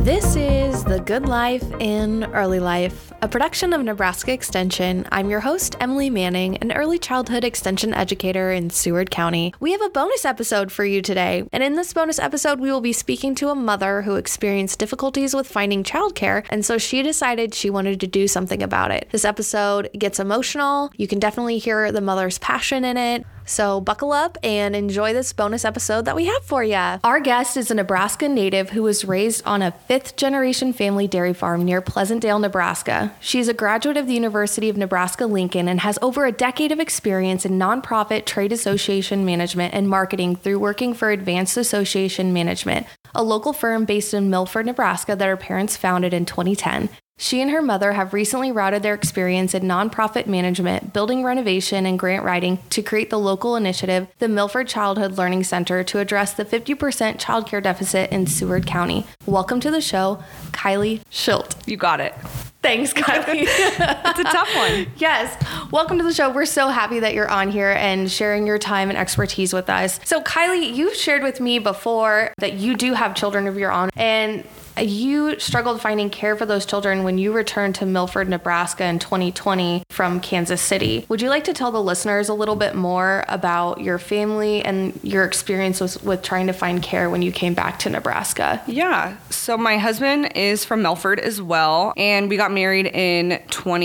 This is The Good Life in Early Life, a production of Nebraska Extension. I'm your host, Emily Manning, an early childhood extension educator in Seward County. We have a bonus episode for you today, and in this bonus episode, we will be speaking to a mother who experienced difficulties with finding childcare, and so she decided she wanted to do something about it. This episode gets emotional. You can definitely hear the mother's passion in it. So buckle up and enjoy this bonus episode that we have for you. Our guest is a Nebraska native who was raised on a fifth-generation family dairy farm near Pleasantdale, Nebraska. She's a graduate of the University of Nebraska-Lincoln and has over a decade of experience in nonprofit trade association management and marketing through working for Advanced Association Management, a local firm based in Milford, Nebraska that her parents founded in 2010. She and her mother have recently routed their experience in nonprofit management, building renovation, and grant writing to create the local initiative, the Milford Childhood Learning Center, to address the 50% childcare deficit in Seward County. Welcome to the show, Kylie Schilt. You got it. Thanks, Kylie. It's a tough one. Yes. Welcome to the show. We're so happy that you're on here and sharing your time and expertise with us. So, Kylie, you've shared with me before that you do have children of your own, and you struggled finding care for those children when you returned to Milford, Nebraska in 2020 from Kansas City. Would you like to tell the listeners a little bit more about your family and your experiences with trying to find care when you came back to Nebraska? Yeah. So my husband is from Milford as well, and we got married in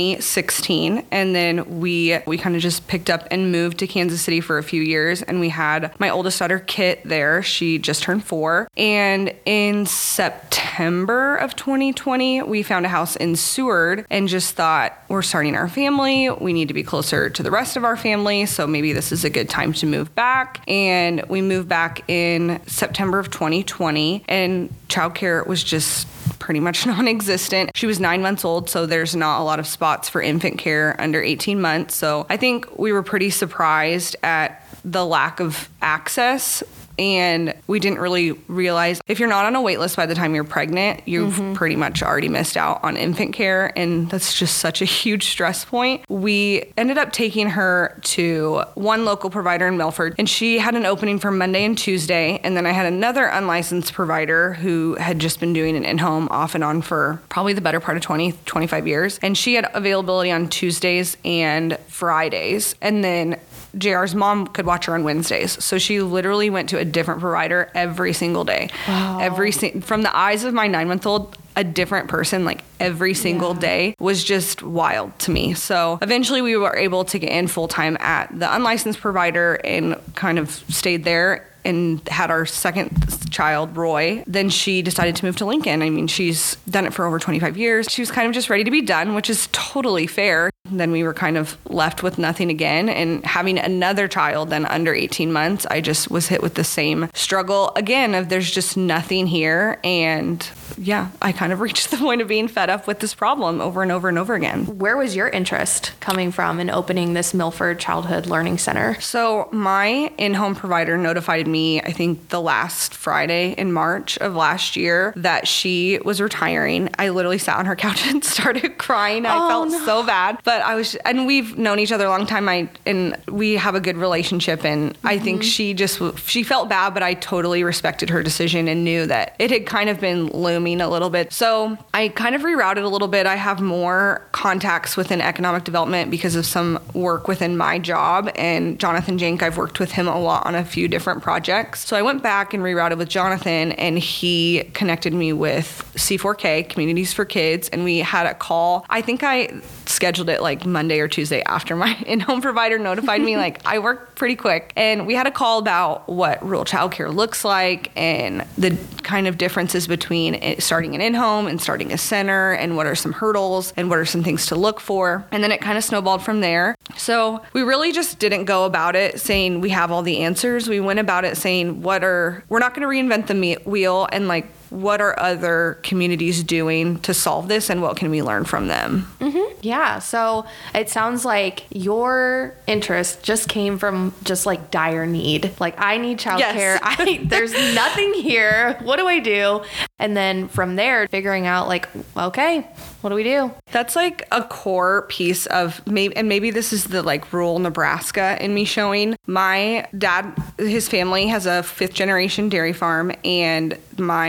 2016, and then we kind of just picked up and moved to Kansas City for a few years, and we had my oldest daughter, Kit, there. She just turned 4, and in September of 2020, we found a house in Seward and just thought, we're starting our family. We need to be closer to the rest of our family. So maybe this is a good time to move back. And we moved back in September of 2020, and childcare was just pretty much non-existent. She was 9 months old, so there's not a lot of spots for infant care under 18 months. So I think we were pretty surprised at the lack of access. And we didn't really realize if you're not on a wait list by the time you're pregnant, you've pretty much already missed out on infant care. And that's just such a huge stress point. We ended up taking her to one local provider in Milford, and she had an opening for Monday and Tuesday. And then I had another unlicensed provider who had just been doing an in-home off and on for probably the better part of 25 years. And she had availability on Tuesdays and Fridays. And then JR's mom could watch her on Wednesdays. So she literally went to a different provider every single day. Wow. From the eyes of my 9-month-old, a different person, like every single day, was just wild to me. So eventually we were able to get in full time at the unlicensed provider and kind of stayed there and had our second child, Roy. Then she decided to move to Lincoln. I mean, she's done it for over 25 years. She was kind of just ready to be done, which is totally fair. Then we were kind of left with nothing again. And having another child then under 18 months, I just was hit with the same struggle again of there's just nothing here. And yeah, I kind of reached the point of being fed up with this problem over and over and over again. Where was your interest coming from in opening this Milford Childhood Learning Center? So my in-home provider notified me, I think the last Friday in March of last year, that she was retiring. I literally sat on her couch and started crying. I felt so bad, but and we've known each other a long time. And we have a good relationship, and I think she felt bad, but I totally respected her decision and knew that it had kind of been looming a little bit. So I kind of rerouted a little bit. I have more contacts within economic development because of some work within my job, and Jonathan Jank, I've worked with him a lot on a few different projects. So I went back and rerouted with Jonathan, and he connected me with C4K, Communities for Kids, and we had a call. I think I scheduled it like Monday or Tuesday after my in-home provider notified me. Like, I work pretty quick. And we had a call about what rural childcare looks like and the kind of differences between starting an in-home and starting a center, and what are some hurdles and what are some things to look for. And then it kind of snowballed from there. So we really just didn't go about it saying we have all the answers. We went about it saying we're not going to reinvent the wheel, and like, what are other communities doing to solve this, and what can we learn from them? Yeah, so it sounds like your interest just came from just like dire need. Like, I need childcare. Yes. There's nothing here. What do I do? And then from there, figuring out like, okay, what do we do? That's like a core piece of maybe this is the like rural Nebraska in me showing. My dad, his family has a 5th generation dairy farm, and my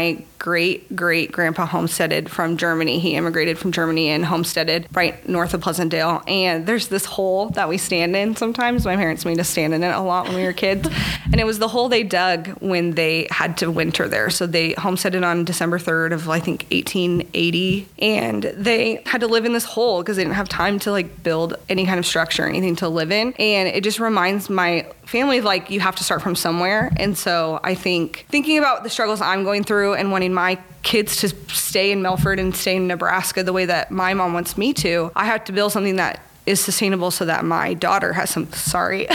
great-great-grandpa homesteaded from Germany. He immigrated from Germany and homesteaded right north of Pleasantdale. And there's this hole that we stand in sometimes. My parents made us stand in it a lot when we were kids. And it was the hole they dug when they had to winter there. So they homesteaded on December 3rd of, I think, 1880. And they had to live in this hole because they didn't have time to like build any kind of structure or anything to live in. And it just reminds my family, like, you have to start from somewhere. And so I think thinking about the struggles I'm going through and wanting my kids to stay in Melford and stay in Nebraska the way that my mom wants me to, I have to build something that is sustainable so that my daughter has some, sorry.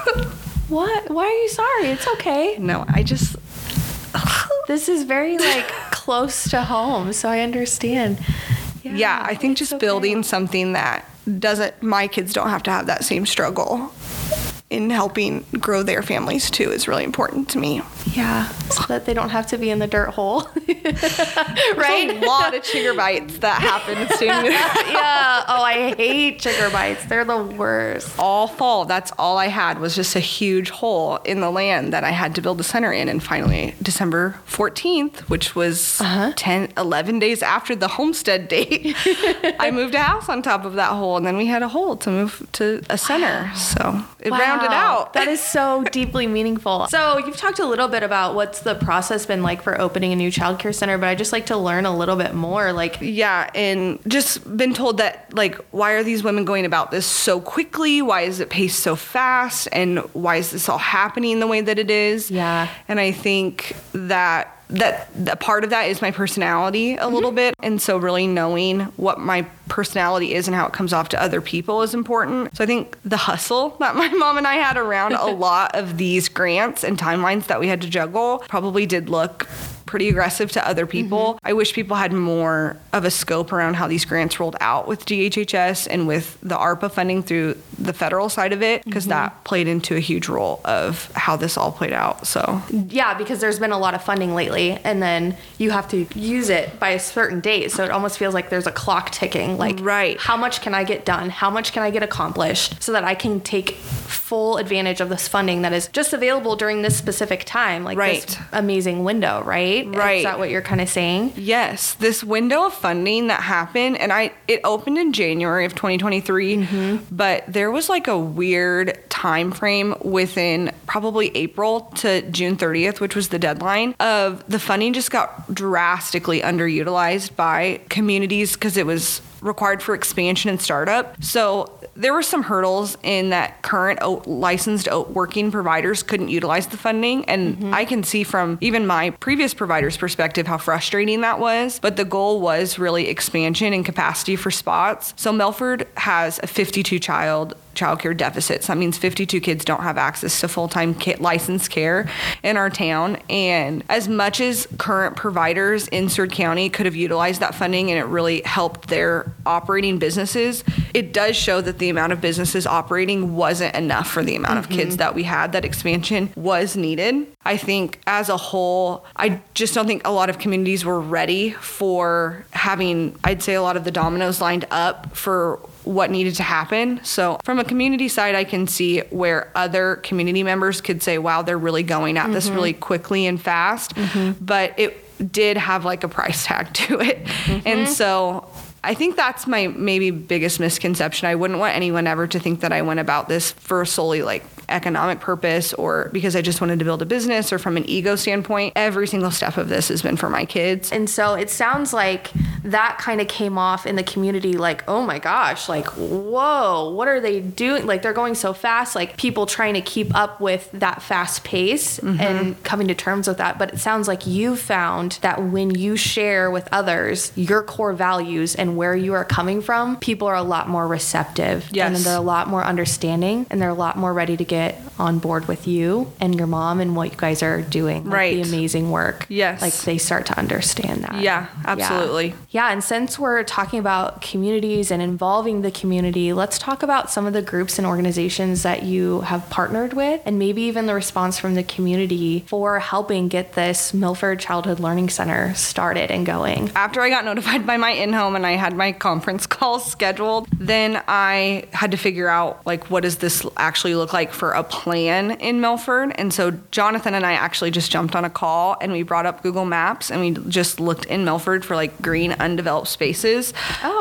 What? Why are you sorry? It's okay. No, I just... This is very, like, close to home, so I understand. Yeah, I think just building something that my kids don't have to have that same struggle in helping grow their families too is really important to me. Yeah, so that they don't have to be in the dirt hole. Right? There's a lot of chigger bites that happen soon. Yeah. Oh, I hate chigger bites. They're the worst. All fall, that's all I had was just a huge hole in the land that I had to build a center in. And finally, December 14th, which was 11 days after the homestead date, I moved a house on top of that hole. And then we had a hole to move to a center. Wow. So it rounded out. That is so deeply meaningful. So you've talked a little bit about what's the process been like for opening a new childcare center, but I'd just like to learn a little bit more. Yeah, and just been told that, like, why are these women going about this so quickly? Why is it paced so fast? And why is this all happening the way that it is? Yeah. And I think that part of that is my personality a little bit. And so really knowing what my personality is and how it comes off to other people is important. So I think the hustle that my mom and I had around a lot of these grants and timelines that we had to juggle probably did look pretty aggressive to other people. I wish people had more of a scope around how these grants rolled out with DHHS and with the ARPA funding through the federal side of it, because that played into a huge role of how this all played out. So yeah, because there's been a lot of funding lately, and then you have to use it by a certain date. So it almost feels like there's a clock ticking. Like, right. How much can I get done? How much can I get accomplished so that I can take full advantage of this funding that is just available during this specific time? Like this amazing window, right? Right. Is that what you're kind of saying? Yes. This window of funding that happened, and it opened in January of 2023, but there was like a weird time frame within probably April to June 30th, which was the deadline, of the funding just got drastically underutilized by communities because it was required for expansion and startup. So there were some hurdles in that current licensed working providers couldn't utilize the funding. And I can see from even my previous provider's perspective how frustrating that was. But the goal was really expansion and capacity for spots. So Melford has a 52 child childcare deficit. So that means 52 kids don't have access to full-time licensed care in our town. And as much as current providers in Seward County could have utilized that funding and it really helped their operating businesses, it does show that the amount of businesses operating wasn't enough for the amount of kids that we had. That expansion was needed. I think as a whole, I just don't think a lot of communities were ready for having, I'd say, a lot of the dominoes lined up for what needed to happen. So from a community side, I can see where other community members could say, wow, they're really going at this really quickly and fast. But it did have like a price tag to it. And so I think that's my maybe biggest misconception. I wouldn't want anyone ever to think that I went about this for solely like economic purpose or because I just wanted to build a business or from an ego standpoint. Every single step of this has been for my kids. And so it sounds like that kind of came off in the community like, oh my gosh, like, whoa, what are they doing? Like, they're going so fast, like people trying to keep up with that fast pace and coming to terms with that. But it sounds like you found that when you share with others your core values and where you are coming from, people are a lot more receptive. Yes. And they're a lot more understanding and they're a lot more ready to get on board with you and your mom and what you guys are doing. Like right. The amazing work. Yes. Like they start to understand that. Yeah, absolutely. Yeah. And since we're talking about communities and involving the community, let's talk about some of the groups and organizations that you have partnered with and maybe even the response from the community for helping get this Melford Childhood Learning Center started and going. After I got notified by my in-home and I had my conference call scheduled, then I had to figure out like what does this actually look like for for a plan in Melford. And so Jonathan and I actually just jumped on a call and we brought up Google Maps and we just looked in Melford for like green undeveloped spaces.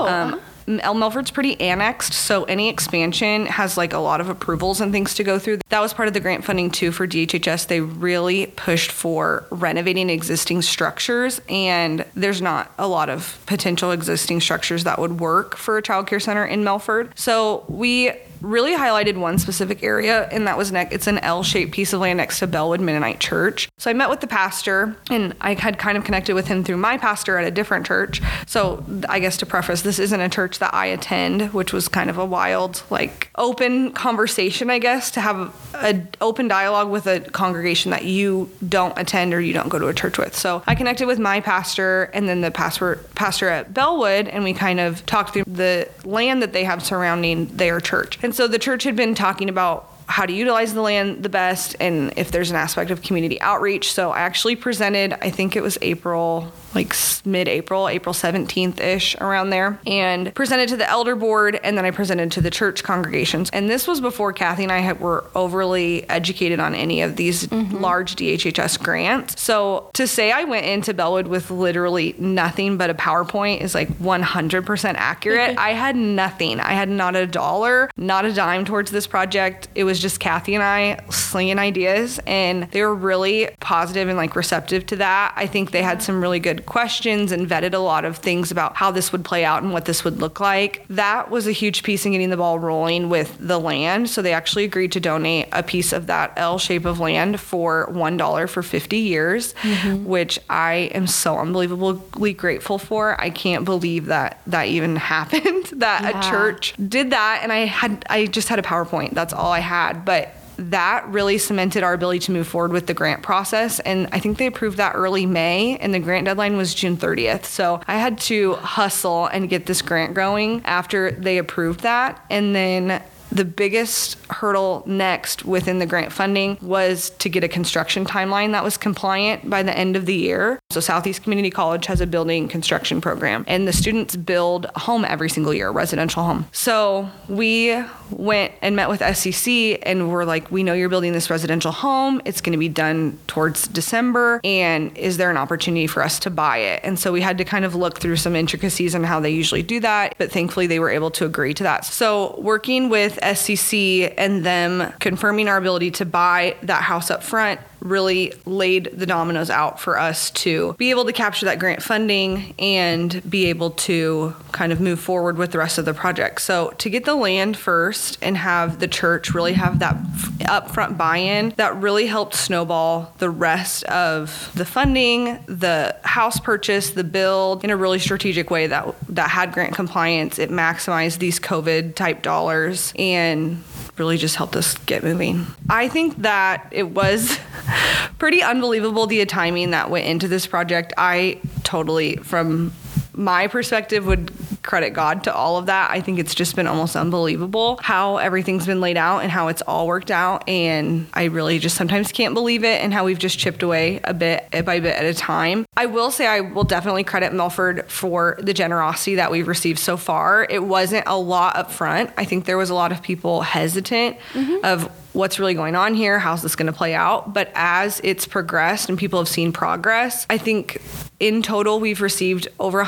Melford's pretty annexed, so any expansion has like a lot of approvals and things to go through. That was part of the grant funding too for DHHS. They really pushed for renovating existing structures, and there's not a lot of potential existing structures that would work for a child care center in Melford. So we really highlighted one specific area, and that was it's an L-shaped piece of land next to Bellwood Mennonite Church. So I met with the pastor, and I had kind of connected with him through my pastor at a different church. So I guess to preface, this isn't a church that I attend, which was kind of a wild, like, open conversation, I guess, to have an open dialogue with a congregation that you don't attend or you don't go to a church with. So I connected with my pastor and then the pastor at Bellwood, and we kind of talked through the land that they have surrounding their church. And so the church had been talking about how to utilize the land the best and if there's an aspect of community outreach. So I actually presented, I think it was April, like mid-April, April 17th-ish, around there, and presented to the elder board, and then I presented to the church congregations. And this was before Kathy and I were overly educated on any of these large DHHS grants. So to say I went into Bellwood with literally nothing but a PowerPoint is like 100% accurate. I had nothing. I had not a dollar, not a dime towards this project. It was just Kathy and I slinging ideas, and they were really positive and like receptive to that. I think they had some really good questions and vetted a lot of things about how this would play out and what this would look like. That was a huge piece in getting the ball rolling with the land. So they actually agreed to donate a piece of that L shape of land for $1 for 50 years, which I am so unbelievably grateful for. I can't believe that even happened, that a church did that. And I just had a PowerPoint. That's all I had. But that really cemented our ability to move forward with the grant process. And I think they approved that early May, and the grant deadline was June 30th. So I had to hustle and get this grant going after they approved that. And then the biggest hurdle next within the grant funding was to get a construction timeline that was compliant by the end of the year. So Southeast Community College has a building construction program, and the students build a home every single year, a residential home. So we went and met with SCC, and we're like, we know you're building this residential home. It's going to be done towards December, and is there an opportunity for us to buy it? And so we had to kind of look through some intricacies on how they usually do that, but thankfully they were able to agree to that. So working with SCC and them confirming our ability to buy that house up front really laid the dominoes out for us to be able to capture that grant funding and be able to kind of move forward with the rest of the project. So to get the land first and have the church really have that upfront buy-in, that really helped snowball the rest of the funding, the house purchase, the build in a really strategic way that had grant compliance. It maximized these COVID type dollars and really just helped us get moving. I think that it was pretty unbelievable, the timing that went into this project. I totally, from my perspective, would credit God to all of that. I think it's just been almost unbelievable how everything's been laid out and how it's all worked out. And I really just sometimes can't believe it, and how we've just chipped away a bit by bit at a time. I will say I will definitely credit Melford for the generosity that we've received so far. It wasn't a lot up front. I think there was a lot of people hesitant of what's really going on here, how's this going to play out. But as it's progressed and people have seen progress, I think in total we've received over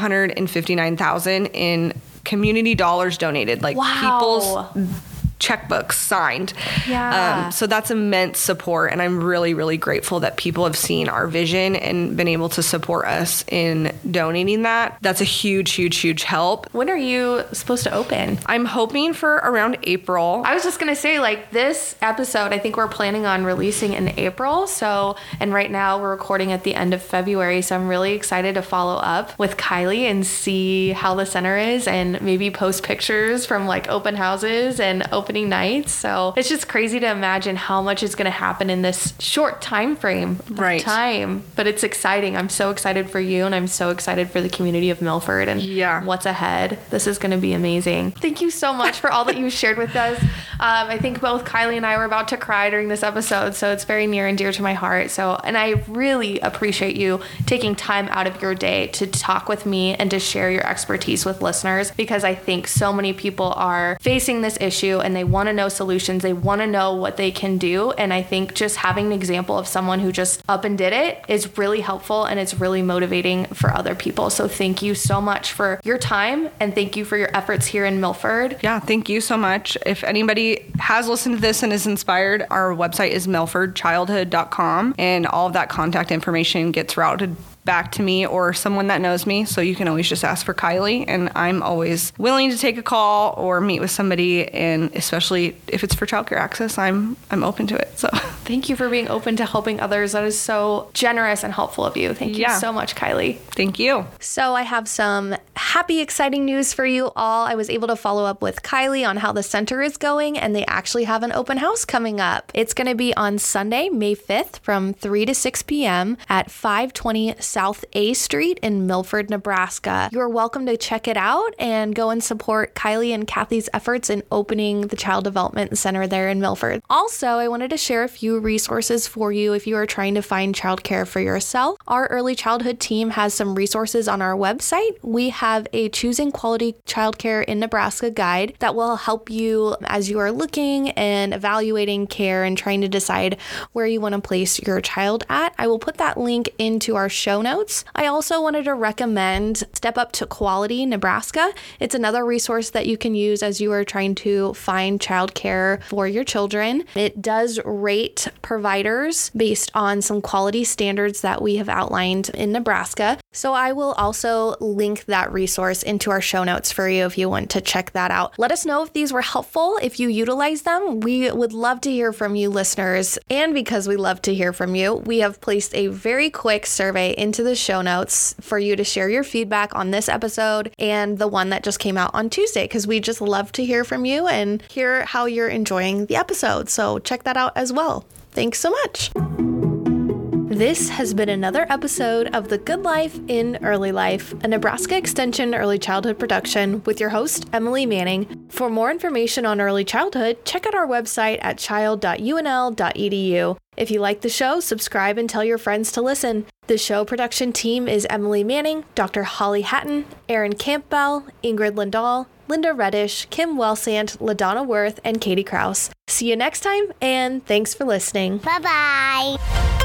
$159,000 in community dollars donated, like people's checkbooks signed. So that's immense support, and I'm really, really grateful that people have seen our vision and been able to support us in donating that. That's a huge, huge, huge help. When are you supposed to open? I'm hoping for around April. I was just going to say, like, this episode, I think we're planning on releasing in April. So, and right now we're recording at the end of February. So I'm really excited to follow up with Kylie and see how the center is, and maybe post pictures from like open houses and opening nights. So it's just crazy to imagine how much is going to happen in this short time frame of time. But it's exciting. I'm so excited for you, and I'm so excited for the community of Melford and what's ahead. This is going to be amazing. Thank you so much for all that you shared with us. I think both Kylie and I were about to cry during this episode, so it's very near and dear to my heart. And I really appreciate you taking time out of your day to talk with me and to share your expertise with listeners, because I think so many people are facing this issue and they want to know solutions. They want to know what they can do. And I think just having an example of someone who just up and did it is really helpful, and it's really motivating for other people. So thank you so much for your time, and thank you for your efforts here in Milford. Yeah, thank you so much. If anybody has listened to this and is inspired, our website is milfordchildhood.com, and all of that contact information gets routed back to me or someone that knows me. So you can always just ask for Kylie, and I'm always willing to take a call or meet with somebody, and especially if it's for childcare access, I'm open to it. So thank you for being open to helping others. That is so generous and helpful of you. Thank you so much, Kylie. Thank you. So I have some happy, exciting news for you all. I was able to follow up with Kylie on how the center is going, and they actually have an open house coming up. It's going to be on Sunday, May 5th from 3 to 6 p.m. at 520 South A Street in Milford, Nebraska. You're welcome to check it out and go and support Kylie and Kathy's efforts in opening the Child Development Center there in Milford. Also, I wanted to share a few resources for you if you are trying to find childcare for yourself. Our early childhood team has some resources on our website. We have a Choosing Quality Childcare in Nebraska guide that will help you as you are looking and evaluating care and trying to decide where you want to place your child at. I will put that link into our show notes. I also wanted to recommend Step Up to Quality Nebraska. It's another resource that you can use as you are trying to find childcare for your children. It does rate providers based on some quality standards that we have outlined in Nebraska. So I will also link that resource into our show notes for you if you want to check that out. Let us know if these were helpful, if you utilize them. We would love to hear from you, listeners. And because we love to hear from you, we have placed a very quick survey into the show notes for you to share your feedback on this episode and the one that just came out on Tuesday, because we just love to hear from you and hear how you're enjoying the episode. So check that out as well. Thanks so much. This has been another episode of The Good Life in Early Life, a Nebraska Extension early childhood production with your host, Emily Manning. For more information on early childhood, check out our website at child.unl.edu. If you like the show, subscribe and tell your friends to listen. The show production team is Emily Manning, Dr. Holly Hatton, Aaron Campbell, Ingrid Lindahl, Linda Reddish, Kim Wellsand, LaDonna Worth, and Katie Kraus. See you next time, and thanks for listening. Bye-bye.